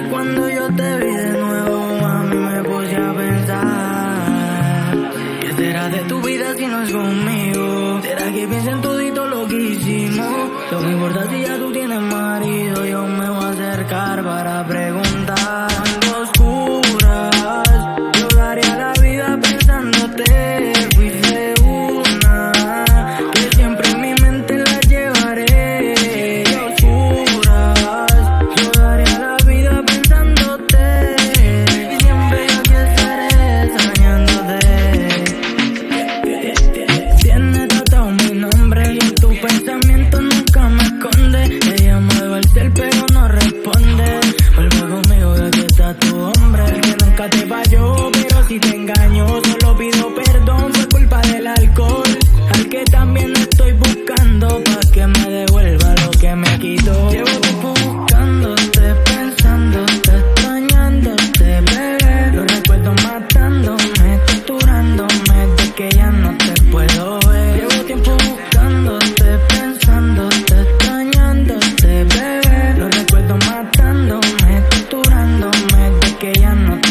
Cuando yo te vi de nuevo, mami, me puse a pensar, ¿qué será de tu vida si no es conmigo? ¿Será que piensa en todito lo que hicimos? No me importa si ya tú tienes marido, yo me voy a acercar para preguntar. Cuando oscuras, yo daría la vida pensándote. Fuiste una que siempre en mi mente la llevaré. Y oscuras, yo daría la vida pensándote. Y siempre yo aquí estaré extrañándote. Tienes tratado mi nombre y en tu pensamiento nunca me esconde. Te llamo de cel pero no responde. Vuelve conmigo que aquí está tu hombre, el que nunca te falló, pero si te engañó. Solo pido perdón por culpa del alcohol, al que también estoy buscando pa' que me devuelva lo que me quitó. Llevo tiempo buscándote, pensándote, extrañándote, bebé. Los recuerdos matándome, torturándome, de que ya no te puedo ver. Llevo tiempo buscándote, pensándote, extrañándote, bebé. Los recuerdos matándome, torturándome, de que ya no